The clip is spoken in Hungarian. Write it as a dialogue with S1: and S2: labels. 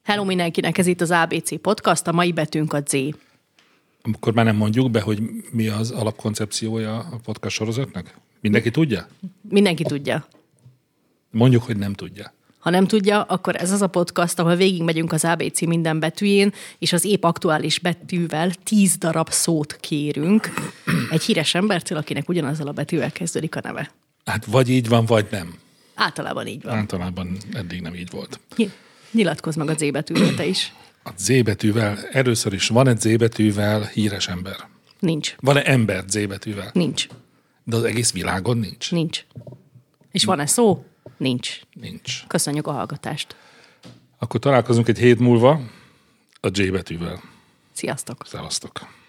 S1: Hello mindenkinek, ez itt az ABC Podcast, a mai betűnk a Z.
S2: Akkor már nem mondjuk be, hogy mi az alapkoncepciója a podcast sorozatnak? Mindenki tudja?
S1: Mindenki tudja.
S2: Mondjuk, hogy nem tudja.
S1: Ha nem tudja, akkor ez az a podcast, ahol végigmegyünk az ABC minden betűjén, és az épp aktuális betűvel 10 darab szót kérünk egy híres embertől, akinek ugyanazzal a betűvel kezdődik a neve.
S2: Hát vagy így van, vagy nem.
S1: Általában így van.
S2: Általában eddig nem így volt.
S1: Nyilatkozz meg a Z betűvel te is.
S2: A Z betűvel, először is van egy Z betűvel híres ember.
S1: Nincs.
S2: Van-e ember Z betűvel?
S1: Nincs.
S2: De az egész világon nincs?
S1: Nincs. És van-e szó? Nincs.
S2: Nincs.
S1: Köszönjük a hallgatást.
S2: Akkor találkozunk egy hét múlva a J betűvel.
S1: Sziasztok.
S2: Szevasztok.